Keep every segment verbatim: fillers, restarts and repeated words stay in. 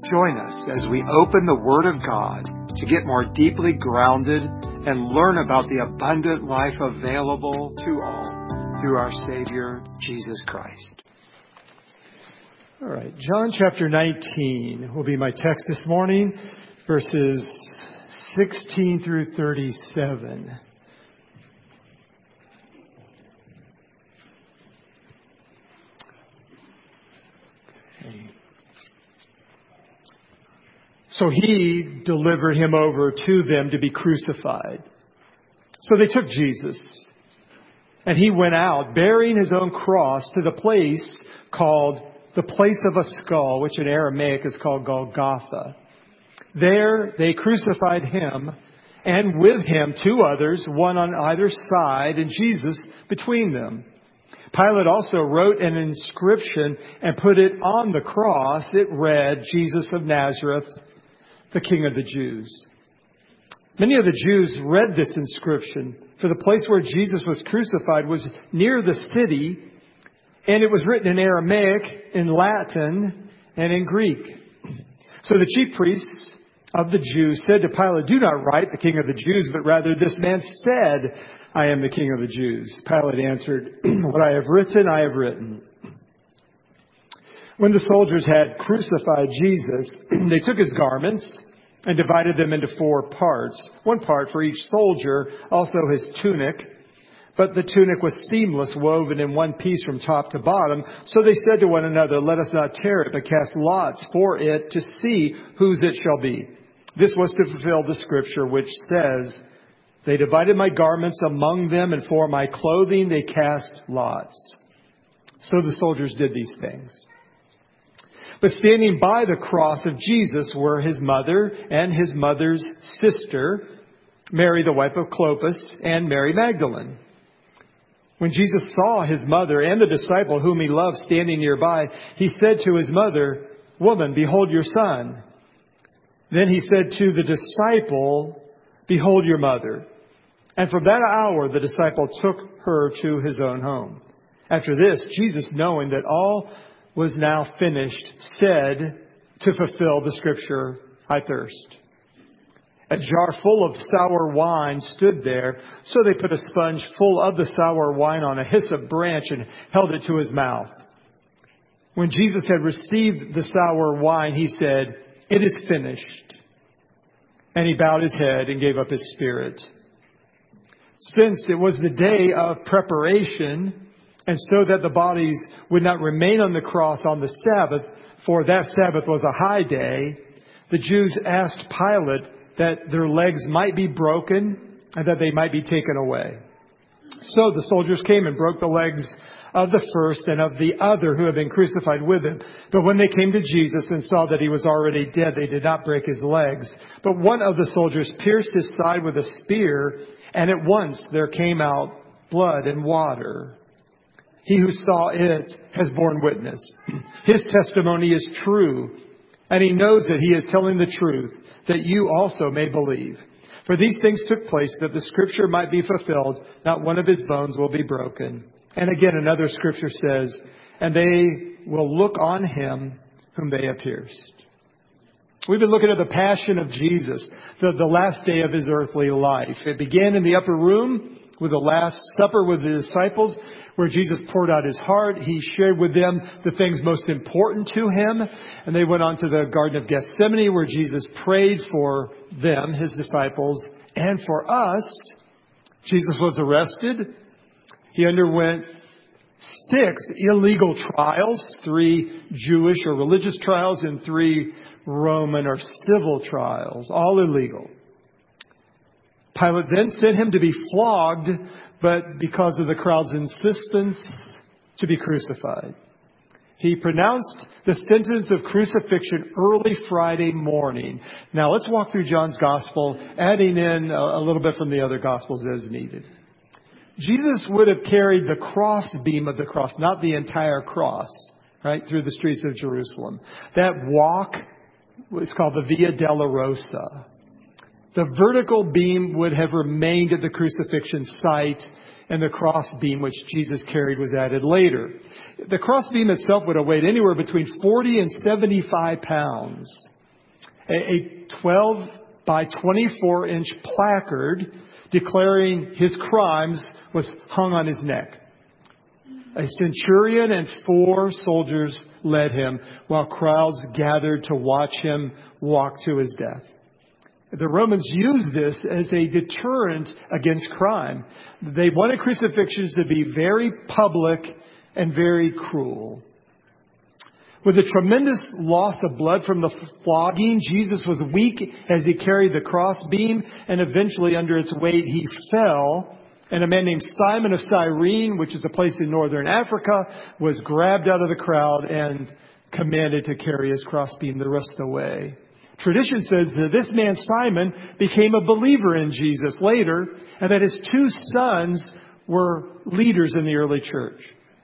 Join us as we open the Word of God to get more deeply grounded and learn about the abundant life available to all through our Savior, Jesus Christ. All right, John chapter nineteen will be my text this morning, verses sixteen through thirty-seven. Okay. So he delivered him over to them to be crucified. So they took Jesus, and he went out bearing his own cross to the place called the place of a skull, which in Aramaic is called Golgotha. There they crucified him, and with him two others, one on either side, and Jesus between them. Pilate also wrote an inscription and put it on the cross. It read, Jesus of Nazareth, the King of the Jews. Many of the Jews read this inscription, for the place where Jesus was crucified was near the city, and it was written in Aramaic, in Latin, and in Greek. So the chief priests of the Jews said to Pilate, "Do not write the King of the Jews, but rather this man said, 'I am the King of the Jews.'" Pilate answered, "What I have written, I have written." When the soldiers had crucified Jesus, they took his garments and divided them into four parts, one part for each soldier, also his tunic. But the tunic was seamless, woven in one piece from top to bottom. So they said to one another, "Let us not tear it, but cast lots for it to see whose it shall be." This was to fulfill the scripture which says, "They divided my garments among them, and for my clothing they cast lots." So the soldiers did these things. But standing by the cross of Jesus were his mother and his mother's sister, Mary the wife of Clopas, and Mary Magdalene. When Jesus saw his mother and the disciple whom he loved standing nearby, he said to his mother, "Woman, behold your son." Then he said to the disciple, "Behold your mother." And from that hour the disciple took her to his own home. After this, Jesus, knowing that all was now finished, said, to fulfill the scripture, "I thirst." A jar full of sour wine stood there, so they put a sponge full of the sour wine on a hyssop branch and held it to his mouth. When Jesus had received the sour wine, he said, "It is finished." And he bowed his head and gave up his spirit. Since it was the day of preparation, and so that the bodies would not remain on the cross on the Sabbath, for that Sabbath was a high day, the Jews asked Pilate that their legs might be broken and that they might be taken away. So the soldiers came and broke the legs of the first and of the other who had been crucified with him. But when they came to Jesus and saw that he was already dead, they did not break his legs. But one of the soldiers pierced his side with a spear, and at once there came out blood and water. He who saw it has borne witness. His testimony is true, and he knows that he is telling the truth, that you also may believe. For these things took place that the scripture might be fulfilled, not one of his bones will be broken. And again, another scripture says, "And they will look on him whom they have pierced." We've been looking at the passion of Jesus, the, the last day of his earthly life. It began in the upper room with the Last Supper with the disciples, where Jesus poured out his heart. He shared with them the things most important to him. And they went on to the Garden of Gethsemane, where Jesus prayed for them, his disciples, and for us. Jesus was arrested. He underwent six illegal trials, three Jewish or religious trials and three Roman or civil trials, all illegal. Pilate then sent him to be flogged, but because of the crowd's insistence, to be crucified. He pronounced the sentence of crucifixion early Friday morning. Now let's walk through John's Gospel, adding in a little bit from the other Gospels as needed. Jesus would have carried the cross beam of the cross, not the entire cross, right, through the streets of Jerusalem. That walk was called the Via Dolorosa. The vertical beam would have remained at the crucifixion site, and the cross beam, which Jesus carried, was added later. The cross beam itself would have weighed anywhere between forty and seventy-five pounds. A, a twelve by twenty-four inch placard declaring his crimes was hung on his neck. A centurion and four soldiers led him while crowds gathered to watch him walk to his death. The Romans used this as a deterrent against crime. They wanted crucifixions to be very public and very cruel. With a tremendous loss of blood from the flogging, Jesus was weak as he carried the crossbeam, and eventually under its weight he fell. And a man named Simon of Cyrene, which is a place in northern Africa, was grabbed out of the crowd and commanded to carry his crossbeam the rest of the way. Tradition says that this man Simon became a believer in Jesus later, and that his two sons were leaders in the early church.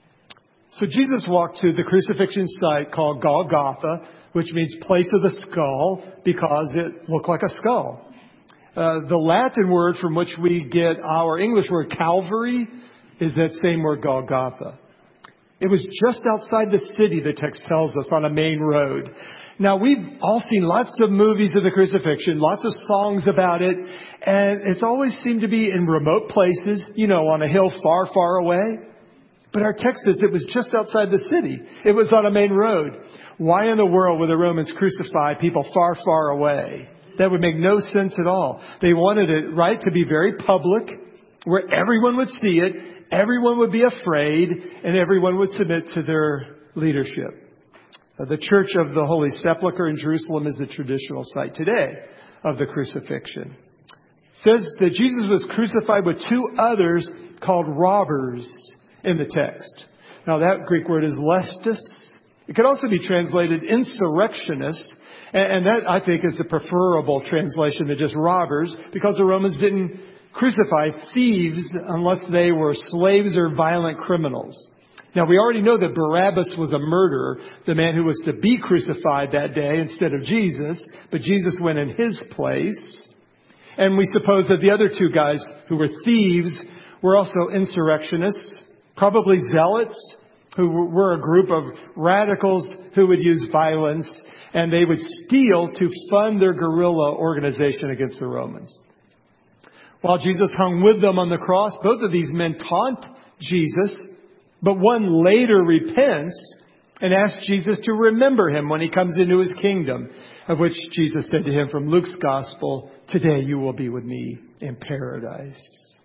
So Jesus walked to the crucifixion site called Golgotha, which means place of the skull, because it looked like a skull. Uh, the Latin word from which we get our English word Calvary is that same word Golgotha. It was just outside the city, the text tells us, on a main road. Now, we've all seen lots of movies of the crucifixion, lots of songs about it, and it's always seemed to be in remote places, you know, on a hill far, far away. But our text says it was just outside the city. It was on a main road. Why in the world would the Romans crucify people far, far away? That would make no sense at all. They wanted it, right, to be very public, where everyone would see it, everyone would be afraid, and everyone would submit to their leadership. The Church of the Holy Sepulchre in Jerusalem is the traditional site today of the crucifixion. It says that Jesus was crucified with two others called robbers in the text. Now that Greek word is lestis. It could also be translated insurrectionist. And that, I think, is the preferable translation than just robbers, because the Romans didn't crucify thieves unless they were slaves or violent criminals. Now, we already know that Barabbas was a murderer, the man who was to be crucified that day instead of Jesus, but Jesus went in his place. And we suppose that the other two guys who were thieves were also insurrectionists, probably zealots, who were a group of radicals who would use violence, and they would steal to fund their guerrilla organization against the Romans. While Jesus hung with them on the cross, both of these men taunt Jesus, but one later repents and asks Jesus to remember him when he comes into his kingdom, of which Jesus said to him from Luke's gospel, "Today you will be with me in paradise."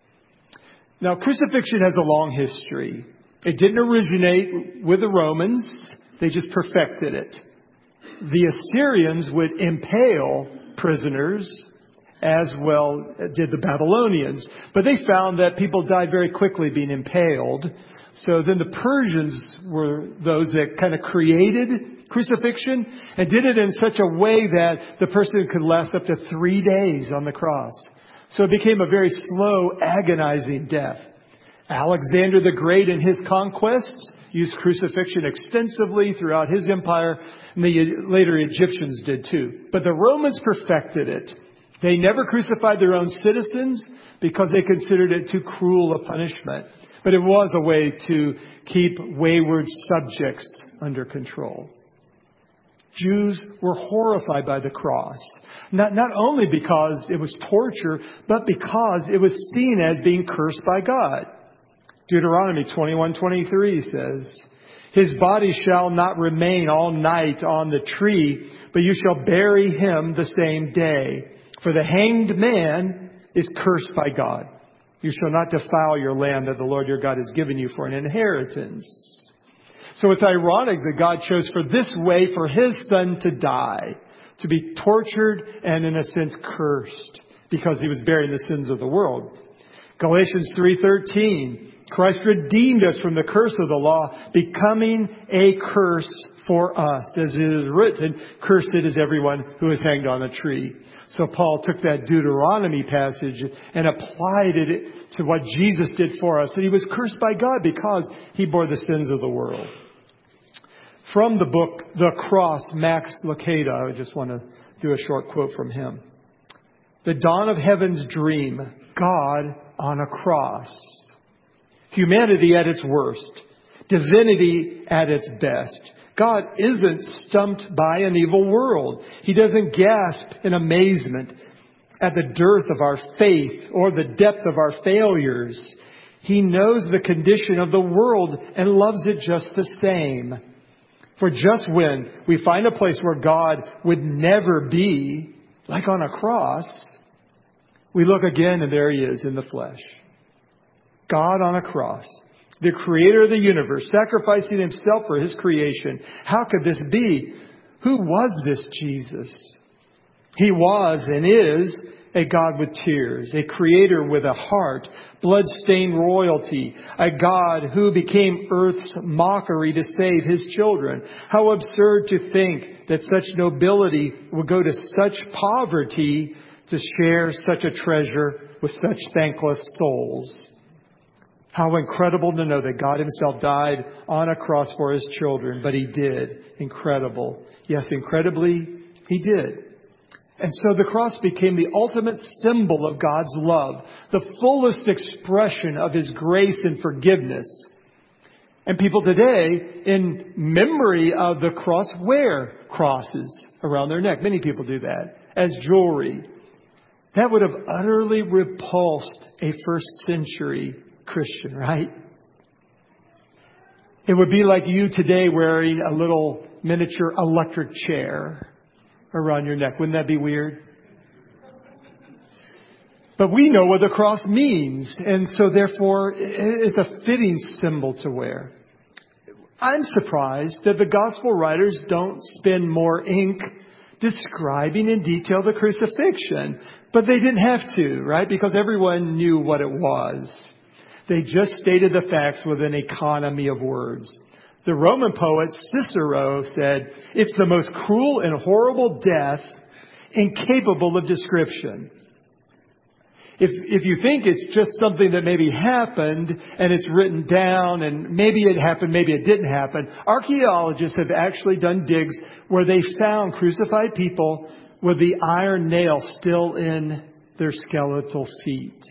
Now, crucifixion has a long history. It didn't originate with the Romans. They just perfected it. The Assyrians would impale prisoners, as well did the Babylonians. But they found that people died very quickly being impaled. So then the Persians were those that kind of created crucifixion and did it in such a way that the person could last up to three days on the cross. So it became a very slow, agonizing death. Alexander the Great in his conquests used crucifixion extensively throughout his empire, and the later Egyptians did too. But the Romans perfected it. They never crucified their own citizens because they considered it too cruel a punishment. But it was a way to keep wayward subjects under control. Jews were horrified by the cross. Not, not only because it was torture, but because it was seen as being cursed by God. Deuteronomy twenty-one twenty-three says, "His body shall not remain all night on the tree, but you shall bury him the same day. For the hanged man is cursed by God. You shall not defile your land that the Lord your God has given you for an inheritance." So it's ironic that God chose for this way for his son to die, to be tortured and in a sense cursed, because he was bearing the sins of the world. Galatians three thirteen, Christ redeemed us from the curse of the law, becoming a curse for us. As it is written, "Cursed is everyone who is hanged on a tree." So Paul took that Deuteronomy passage and applied it to what Jesus did for us. And he was cursed by God because he bore the sins of the world. From the book, The Cross, Max Lucado, I just want to do a short quote from him. "The dawn of heaven's dream, God on a cross. Humanity at its worst. Divinity at its best. God isn't stumped by an evil world. He doesn't gasp in amazement at the dearth of our faith or the depth of our failures. He knows the condition of the world and loves it just the same. For just when we find a place where God would never be, like on a cross, we look again and there He is in the flesh. God on a cross, the creator of the universe, sacrificing Himself for His creation. How could this be? Who was this Jesus? He was and is a God with tears, a creator with a heart, blood-stained royalty, a God who became earth's mockery to save His children. How absurd to think that such nobility would go to such poverty to share such a treasure with such thankless souls. How incredible to know that God Himself died on a cross for His children, but He did. Incredible. Yes, incredibly, He did. And so the cross became the ultimate symbol of God's love, the fullest expression of His grace and forgiveness. And people today, in memory of the cross, wear crosses around their neck. Many people do that as jewelry. That would have utterly repulsed a first century Christian, right? It would be like you today wearing a little miniature electric chair around your neck. Wouldn't that be weird? But we know what the cross means, and so therefore it's a fitting symbol to wear. I'm surprised that the gospel writers don't spend more ink describing in detail the crucifixion. But they didn't have to, right? Because everyone knew what it was. They just stated the facts with an economy of words. The Roman poet Cicero said, "It's the most cruel and horrible death, incapable of description." If, if you think it's just something that maybe happened and it's written down and maybe it happened, maybe it didn't happen, archaeologists have actually done digs where they found crucified people with the iron nail still in their skeletal feet.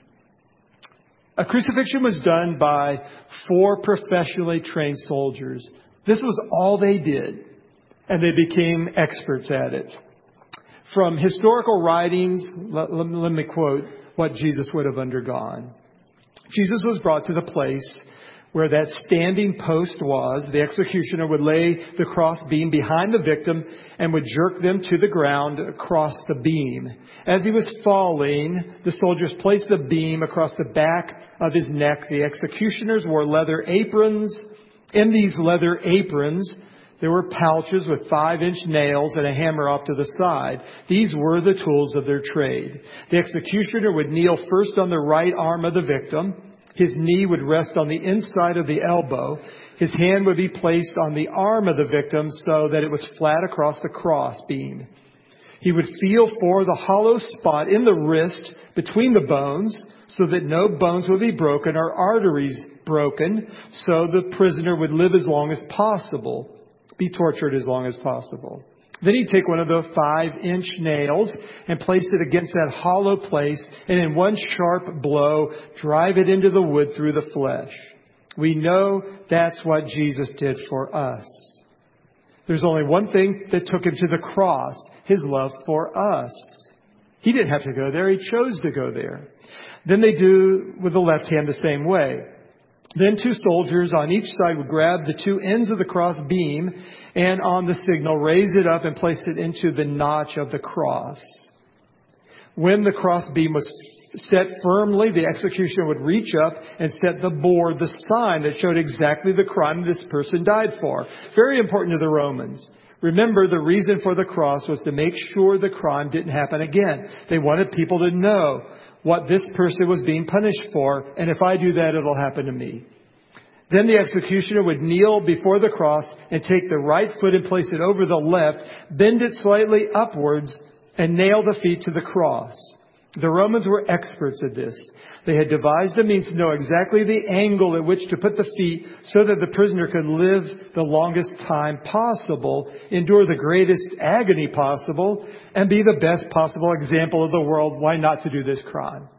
A crucifixion was done by four professionally trained soldiers. This was all they did, and they became experts at it. From historical writings, let, let, let me quote what Jesus would have undergone. Jesus was brought to the place where that standing post was. The executioner would lay the cross beam behind the victim and would jerk them to the ground across the beam. As he was falling, the soldiers placed the beam across the back of his neck. The executioners wore leather aprons. In these leather aprons, there were pouches with five-inch nails and a hammer off to the side. These were the tools of their trade. The executioner would kneel first on the right arm of the victim. His knee would rest on the inside of the elbow. His hand would be placed on the arm of the victim so that it was flat across the cross beam. He would feel for the hollow spot in the wrist between the bones so that no bones would be broken or arteries broken, so the prisoner would live as long as possible, be tortured as long as possible. Then he'd take one of the five-inch nails and place it against that hollow place, and in one sharp blow, drive it into the wood through the flesh. We know that's what Jesus did for us. There's only one thing that took him to the cross, his love for us. He didn't have to go there. He chose to go there. Then they do with the left hand the same way. Then two soldiers on each side would grab the two ends of the cross beam and on the signal raise it up and place it into the notch of the cross. When the cross beam was set firmly, the executioner would reach up and set the board, the sign that showed exactly the crime this person died for. Very important to the Romans. Remember, the reason for the cross was to make sure the crime didn't happen again. They wanted people to know what this person was being punished for, and if I do that, it'll happen to me. Then the executioner would kneel before the cross and take the right foot and place it over the left, bend it slightly upwards, and nail the feet to the cross. The Romans were experts at this. They had devised a means to know exactly the angle at which to put the feet so that the prisoner could live the longest time possible, endure the greatest agony possible, and be the best possible example of the world why not to do this crime.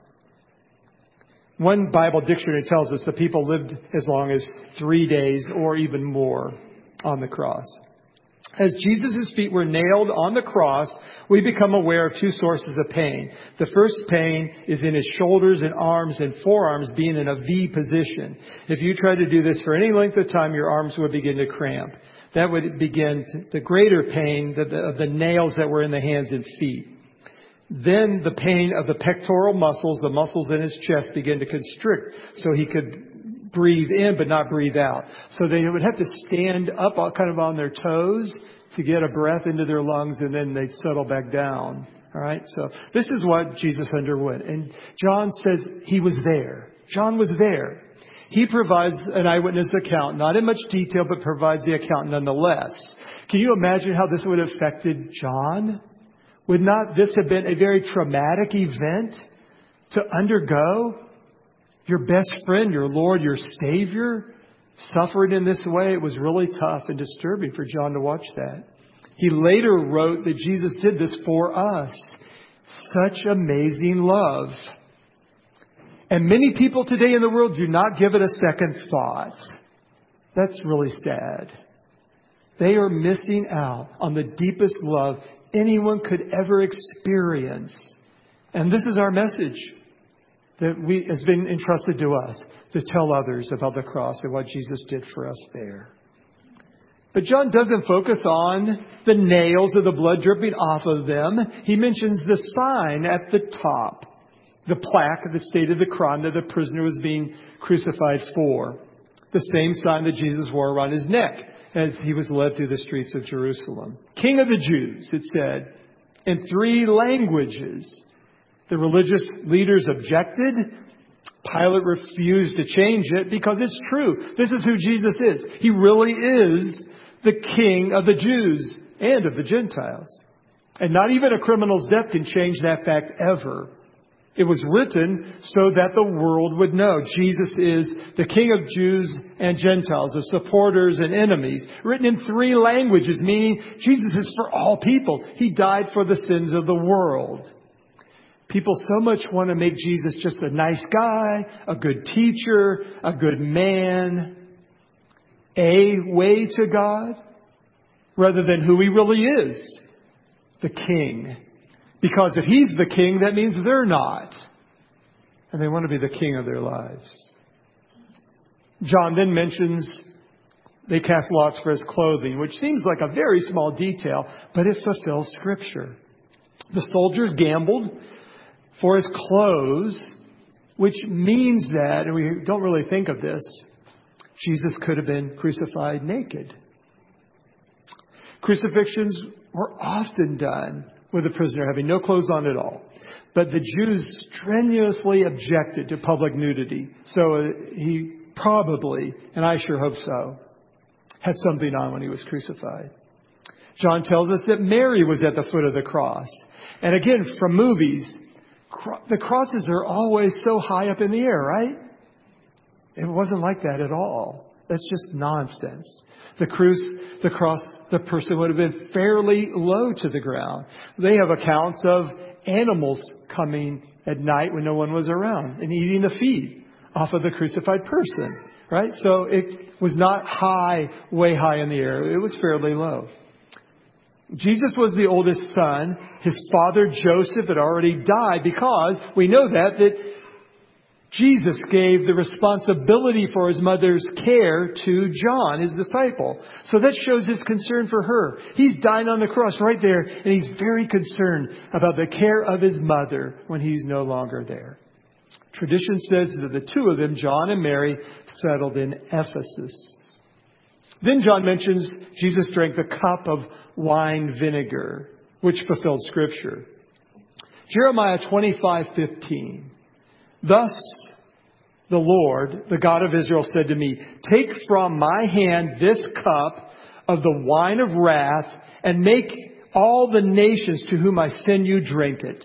One Bible dictionary tells us that people lived as long as three days or even more. on the cross. As Jesus' feet were nailed on the cross, we become aware of two sources of pain. The first pain is in his shoulders and arms and forearms being in a V position. If you tried to do this for any length of time, your arms would begin to cramp. That would begin to, the greater pain of the, of the nails that were in the hands and feet. Then the pain of the pectoral muscles, the muscles in his chest, began to constrict so he could breathe in but not breathe out. So they would have to stand up kind of on their toes to get a breath into their lungs, and then they'd settle back down. All right. So this is what Jesus underwent. And John says he was there. John was there. He provides an eyewitness account, not in much detail, but provides the account nonetheless. Can you imagine how this would have affected John? Would not this have been a very traumatic event to undergo? Your best friend, your Lord, your Savior, suffered in this way. It was really tough and disturbing for John to watch that. He later wrote that Jesus did this for us. Such amazing love. And many people today in the world do not give it a second thought. That's really sad. They are missing out on the deepest love anyone could ever experience. And this is our message that we has been entrusted to us to tell others about the cross and what Jesus did for us there. But John doesn't focus on the nails or the blood dripping off of them. He mentions the sign at the top, the plaque that stated the crime that the prisoner was being crucified for. The same sign that Jesus wore around his neck as he was led through the streets of Jerusalem. King of the Jews, it said, in three languages. The religious leaders objected. Pilate refused to change it because it's true. This is who Jesus is. He really is the King of the Jews and of the Gentiles. And not even a criminal's death can change that fact ever. It was written so that the world would know Jesus is the King of Jews and Gentiles, of supporters and enemies. Written in three languages, meaning Jesus is for all people. He died for the sins of the world. People so much want to make Jesus just a nice guy, a good teacher, a good man, a way to God, rather than who he really is, the King. Because if he's the king, that means they're not. And they want to be the king of their lives. John then mentions they cast lots for his clothing, which seems like a very small detail, but it fulfills Scripture. The soldiers gambled for his clothes, which means that, and we don't really think of this, Jesus could have been crucified naked. Crucifixions were often done with a prisoner having no clothes on at all. But the Jews strenuously objected to public nudity. So he probably, and I sure hope so, had something on when he was crucified. John tells us that Mary was at the foot of the cross. And again, from movies, the crosses are always so high up in the air, right? It wasn't like that at all. That's just nonsense. The cross, the cross, the person would have been fairly low to the ground. They have accounts of animals coming at night when no one was around and eating the feed off of the crucified person, right? So it was not high, way high in the air. It was fairly low. Jesus was the oldest son. His father, Joseph, had already died because we know that, that Jesus gave the responsibility for his mother's care to John, his disciple. So that shows his concern for her. He's dying on the cross right there, and he's very concerned about the care of his mother when he's no longer there. Tradition says that the two of them, John and Mary, settled in Ephesus. Then John mentions Jesus drank the cup of wine vinegar, which fulfilled Scripture. Jeremiah twenty-five fifteen. Thus, the Lord, the God of Israel, said to me, take from my hand this cup of the wine of wrath and make all the nations to whom I send you drink it.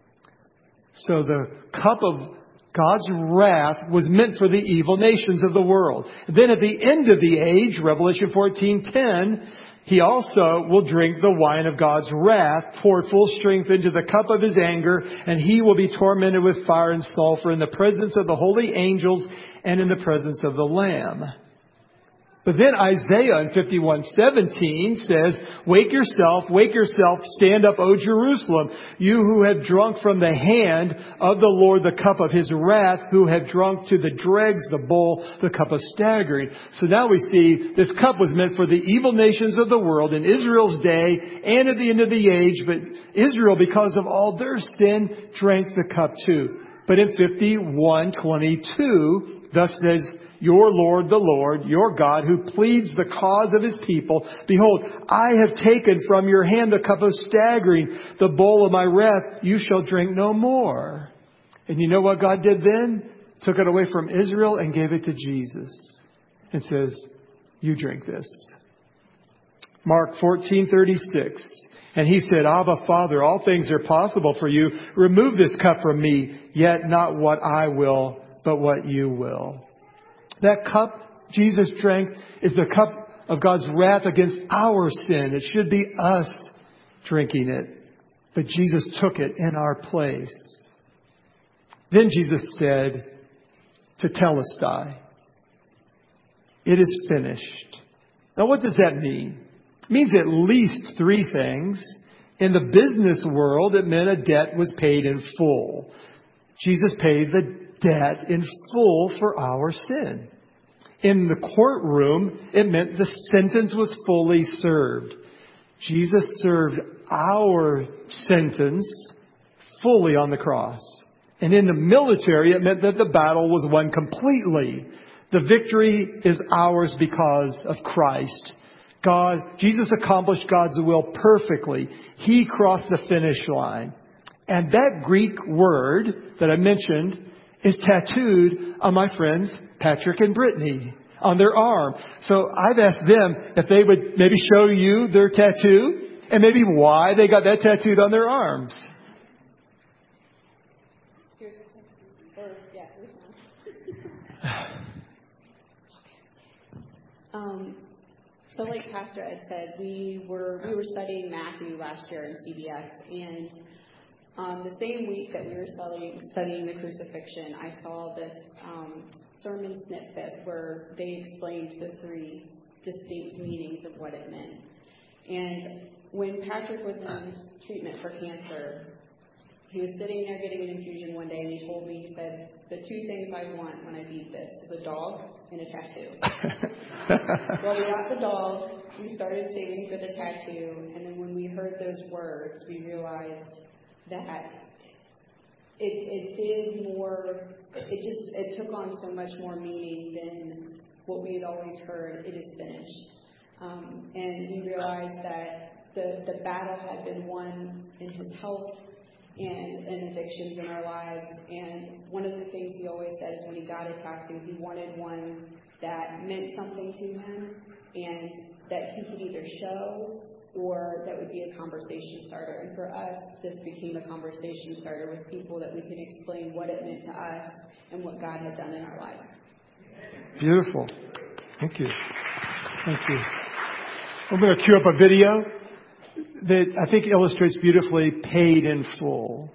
So the cup of God's wrath was meant for the evil nations of the world. Then at the end of the age, Revelation fourteen ten, he also will drink the wine of God's wrath, poured full strength into the cup of his anger, and he will be tormented with fire and sulfur in the presence of the holy angels and in the presence of the Lamb. But then Isaiah in fifty-one seventeen says, "Wake yourself, wake yourself, stand up, O Jerusalem, you who have drunk from the hand of the Lord the cup of His wrath, who have drunk to the dregs the bowl, the cup of staggering." So now we see this cup was meant for the evil nations of the world in Israel's day and at the end of the age. But Israel, because of all their sin, drank the cup too. But in fifty-one twenty-two, thus says your Lord, the Lord, your God, who pleads the cause of His people, "Behold, I have taken from your hand the cup of staggering, the bowl of my wrath. You shall drink no more." And you know what God did then? Took it away from Israel and gave it to Jesus. And says, "You drink this." Mark fourteen thirty-six. And He said, "Abba, Father, all things are possible for you. Remove this cup from me, yet not what I will, but what you will." That cup Jesus drank is the cup of God's wrath against our sin. It should be us drinking it. But Jesus took it in our place. Then Jesus said to Telestai, "It is finished." Now what does that mean? It means at least three things. In the business world, it meant a debt was paid in full. Jesus paid the debt in full for our sin. In the courtroom, it meant the sentence was fully served. Jesus served our sentence fully on the cross. And in the military, it meant that the battle was won completely. The victory is ours because of Christ. God, Jesus accomplished God's will perfectly. He crossed the finish line. And that Greek word that I mentioned is tattooed on my friends Patrick and Brittany on their arm. So I've asked them if they would maybe show you their tattoo and maybe why they got that tattooed on their arms. Here's or yeah, here's one. um, so like Pastor Ed said, we were we were studying Matthew last year in C B S, and Um, the same week that we were studying, studying the crucifixion, I saw this um, sermon snippet where they explained the three distinct meanings of what it meant. And when Patrick was in treatment for cancer, he was sitting there getting an infusion one day, and he told me, he said, "The two things I want when I beat this is a dog and a tattoo." Well, we got the dog, we started saving for the tattoo, and then when we heard those words, we realized that it, it did more, it just, it took on so much more meaning than what we had always heard, "It is finished." Um, and we realized that the, the battle had been won in his health and in addictions in our lives. And one of the things he always said is when he got a tattoo, he wanted one that meant something to him and that he could either show or that would be a conversation starter. And for us, this became a conversation starter with people that we could explain what it meant to us and what God had done in our lives. Beautiful. Thank you. Thank you. I'm going to cue up a video that I think illustrates beautifully paid in full.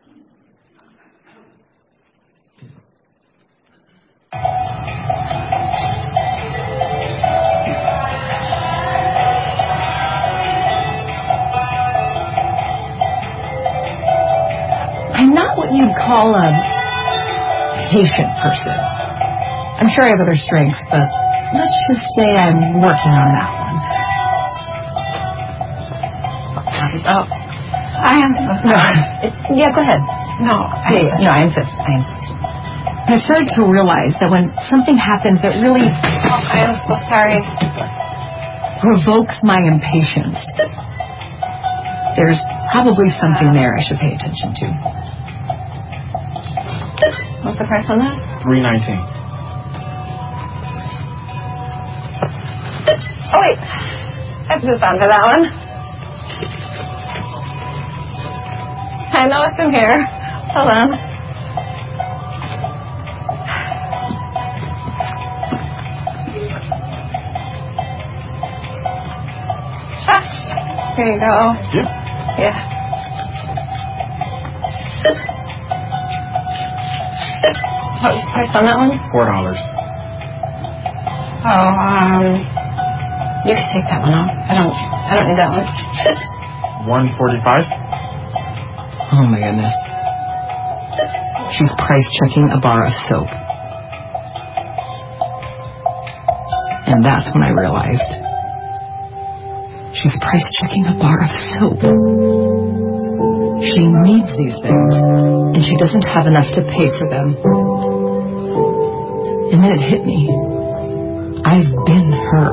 I'm not what you'd call a patient person. I'm sure I have other strengths, but let's just say I'm working on that one. Oh, I insist. No, it's, yeah, go ahead. No, I, yeah, no, I insist. I insist. I started to realize that when something happens that really oh, I am so sorry. provokes my impatience, there's probably something there I should pay attention to. What's the price on that? Three nineteen. Oh wait, I have to move on to that one. I know it's in here. Hold on. Ah, here you go. Yeah. Yeah. What was the price on that one? Four dollars. Oh, um, you can take that one off. I don't, I don't need that one. one forty-five. Oh my goodness. She's price checking a bar of soap. And that's when I realized she's price checking a bar of soap. She needs these things, and she doesn't have enough to pay for them. And then it hit me. I've been her.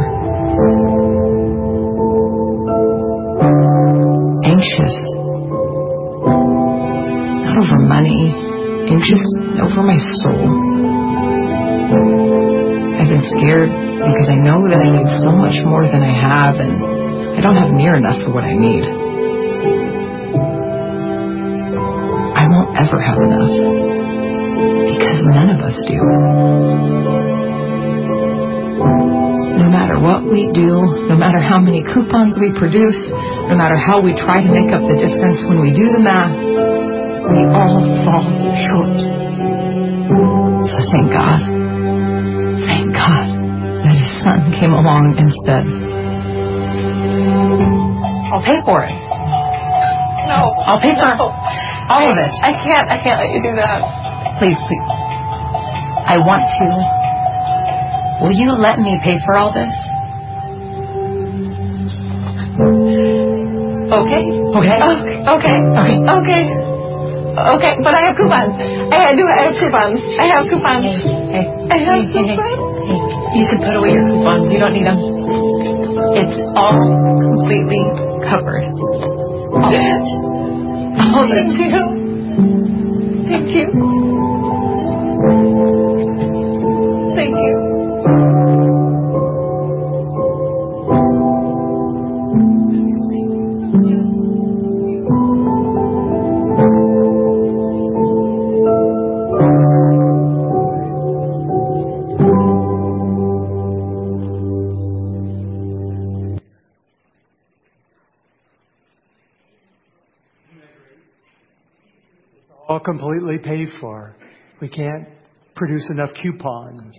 Anxious. Not over money. Anxious over my soul. I've been scared because I know that I need so much more than I have, and I don't have near enough for what I need. I won't ever have enough, because none of us do. No matter what we do, no matter how many coupons we produce, no matter how we try to make up the difference when we do the math, we all fall short. So thank God, thank God that His Son came along and said, I'll pay for it. No. I'll pay for no. all of it. I can't, I can't let you do that. Please, please. I want to. Will you let me pay for all this? Okay. Okay. Okay. Okay. Okay. Okay. But I have coupons. I do. I have coupons. I have coupons. Hey. I have hey, hey, coupons. Hey. You can put away your coupons. You don't need them. It's all completely covered. All of it. All of it. Thank you. Thank you. Thank you. All completely paid for. We can't produce enough coupons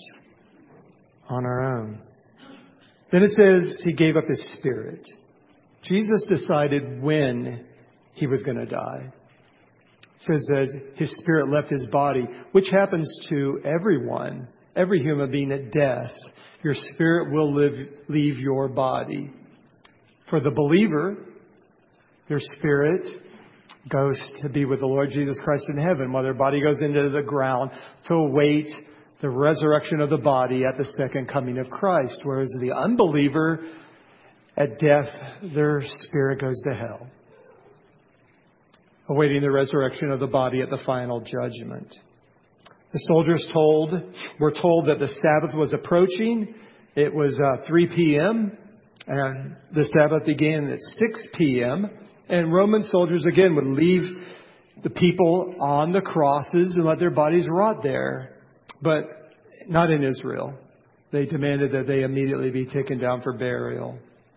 on our own. Then it says He gave up His Spirit. Jesus decided when He was going to die. It says that His Spirit left His body, which happens to everyone, every human being at death. Your spirit will live, leave your body. For the believer, their spirit goes to be with the Lord Jesus Christ in heaven, while their body goes into the ground to await the resurrection of the body at the second coming of Christ. Whereas the unbeliever, at death, their spirit goes to hell, awaiting the resurrection of the body at the final judgment. The soldiers told, were told that the Sabbath was approaching. It was uh, three p.m. and the Sabbath began at six p.m. And Roman soldiers, again, would leave the people on the crosses and let their bodies rot there. But not in Israel. They demanded that they immediately be taken down for burial.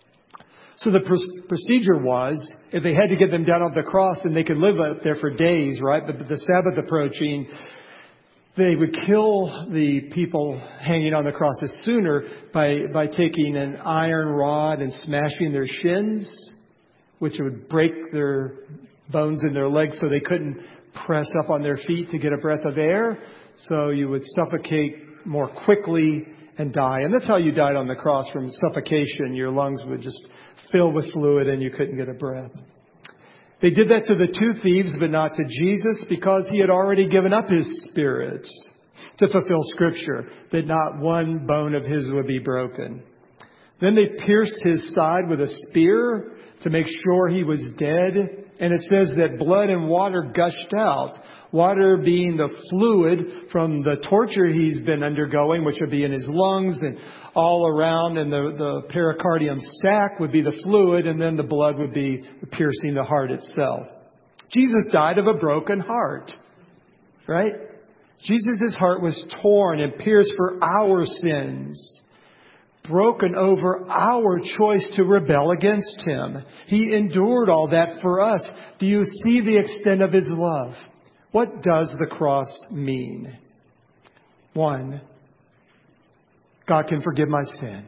So the pr- procedure was, if they had to get them down off the cross, and they could live up there for days, right? But the Sabbath approaching, they would kill the people hanging on the crosses sooner by, by taking an iron rod and smashing their shins, which would break their bones in their legs so they couldn't press up on their feet to get a breath of air. So you would suffocate more quickly and die. And that's how you died on the cross, from suffocation. Your lungs would just fill with fluid and you couldn't get a breath. They did that to the two thieves, but not to Jesus, because He had already given up His Spirit to fulfill Scripture, that not one bone of His would be broken. Then they pierced His side with a spear to make sure He was dead. And it says that blood and water gushed out. Water being the fluid from the torture He's been undergoing, which would be in His lungs and all around. And the, the pericardium sac would be the fluid. And then the blood would be piercing the heart itself. Jesus died of a broken heart. Right? Jesus' heart was torn and pierced for our sins. Broken over our choice to rebel against Him. He endured all that for us. Do you see the extent of His love? What does the cross mean? One, God can forgive my sin.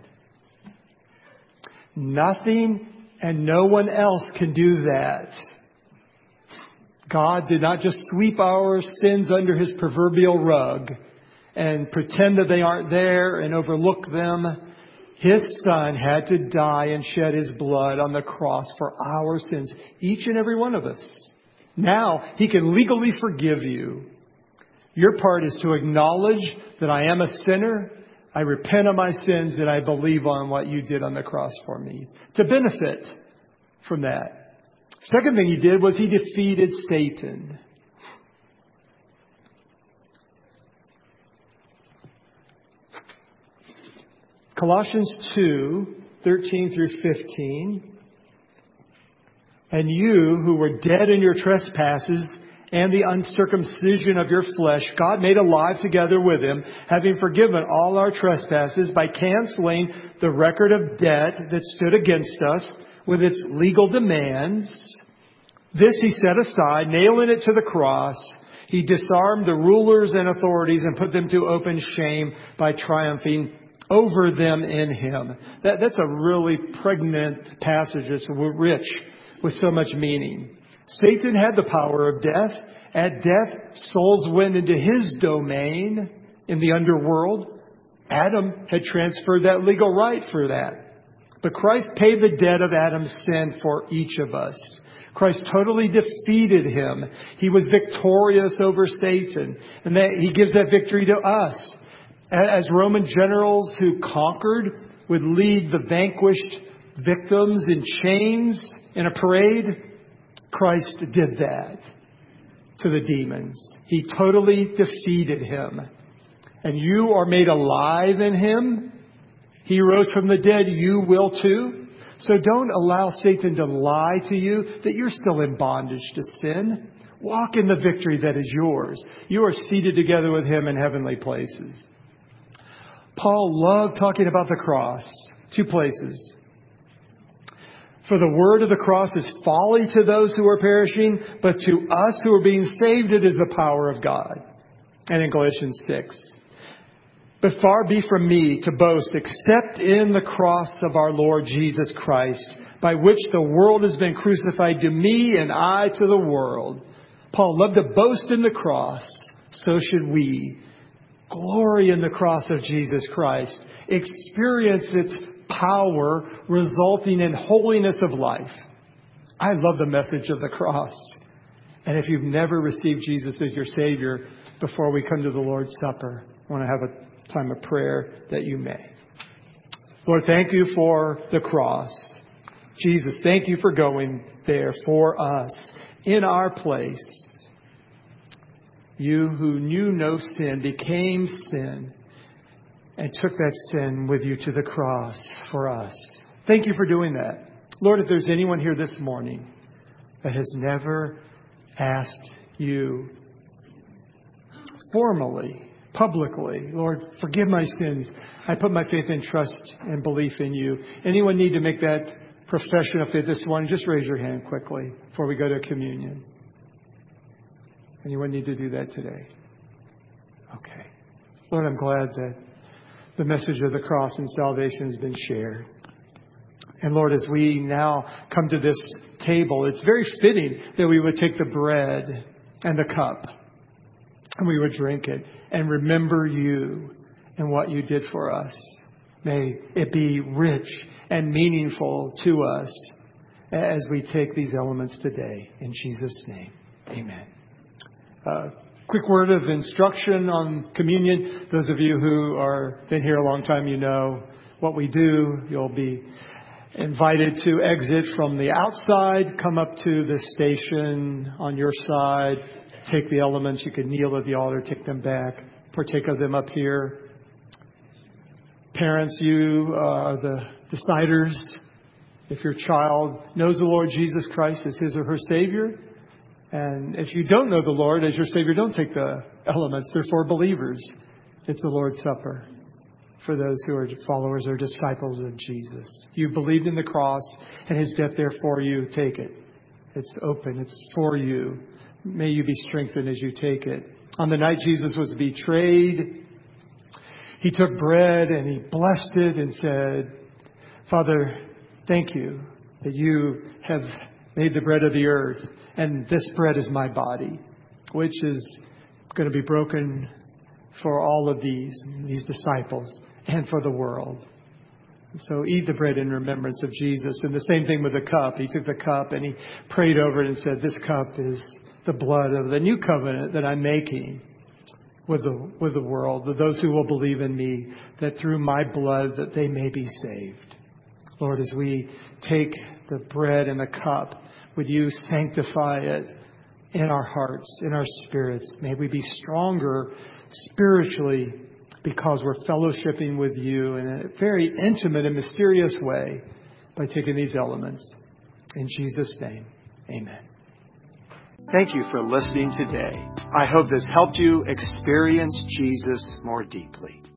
Nothing and no one else can do that. God did not just sweep our sins under His proverbial rug and pretend that they aren't there and overlook them. His Son had to die and shed His blood on the cross for our sins, each and every one of us. Now He can legally forgive you. Your part is to acknowledge that I am a sinner. I repent of my sins and I believe on what you did on the cross for me. To benefit from that. Second thing He did was He defeated Satan. Colossians two, thirteen through fifteen. And you who were dead in your trespasses and the uncircumcision of your flesh, God made alive together with Him, having forgiven all our trespasses by canceling the record of debt that stood against us with its legal demands. This He set aside, nailing it to the cross. He disarmed the rulers and authorities and put them to open shame by triumphing over them in Him. That, that's a really pregnant passage. It's rich with so much meaning. Satan had the power of death. At death, souls went into his domain in the underworld. Adam had transferred that legal right for that. But Christ paid the debt of Adam's sin for each of us. Christ totally defeated him. He was victorious over Satan. And that He gives that victory to us. As Roman generals who conquered would lead the vanquished victims in chains in a parade, Christ did that to the demons. He totally defeated him. And you are made alive in Him. He rose from the dead. You will too. So don't allow Satan to lie to you that you're still in bondage to sin. Walk in the victory that is yours. You are seated together with Him in heavenly places. Paul loved talking about the cross. Two places. For the word of the cross is folly to those who are perishing, but to us who are being saved, it is the power of God. And in Galatians six. But far be from me to boast except in the cross of our Lord Jesus Christ, by which the world has been crucified to me and I to the world. Paul loved to boast in the cross. So should we. Glory in the cross of Jesus Christ. Experience its power resulting in holiness of life. I love the message of the cross. And if you've never received Jesus as your Savior, before we come to the Lord's Supper, I want to have a time of prayer that you may. Lord, thank you for the cross. Jesus, thank you for going there for us in our place. You who knew no sin became sin and took that sin with you to the cross for us. Thank you for doing that. Lord, if there's anyone here this morning that has never asked you formally, publicly, Lord, forgive my sins. I put my faith and trust and belief in you. Anyone need to make that profession of faith this morning? Just raise your hand quickly before we go to communion. Anyone need to do that today? Okay. Lord, I'm glad that the message of the cross and salvation has been shared. And Lord, as we now come to this table, it's very fitting that we would take the bread and the cup and we would drink it and remember you and what you did for us. May it be rich and meaningful to us as we take these elements today. In Jesus' name, amen. Uh, quick word of instruction on communion. Those of you who are been here a long time, you know what we do. You'll be invited to exit from the outside, come up to the station on your side, take the elements. You can kneel at the altar, take them back, partake of them up here. Parents, you are the deciders. If your child knows the Lord Jesus Christ as his or her Savior, and if you don't know the Lord as your Savior, don't take the elements. They're for believers. It's the Lord's Supper for those who are followers or disciples of Jesus. You believed in the cross and his death there for you. Take it. It's open. It's for you. May you be strengthened as you take it. On the night Jesus was betrayed, He took bread and he blessed it and said, Father, thank you that you have made the bread of the earth, and this bread is my body, which is going to be broken for all of these, these disciples, and for the world. So eat the bread in remembrance of Jesus. And the same thing with the cup. He took the cup and he prayed over it and said, this cup is the blood of the new covenant that I'm making with the with the world, with those who will believe in me, that through my blood that they may be saved. Lord, as we take the bread and the cup, would you sanctify it in our hearts, in our spirits? May we be stronger spiritually because we're fellowshipping with you in a very intimate and mysterious way by taking these elements. In Jesus' name, amen. Thank you for listening today. I hope this helped you experience Jesus more deeply.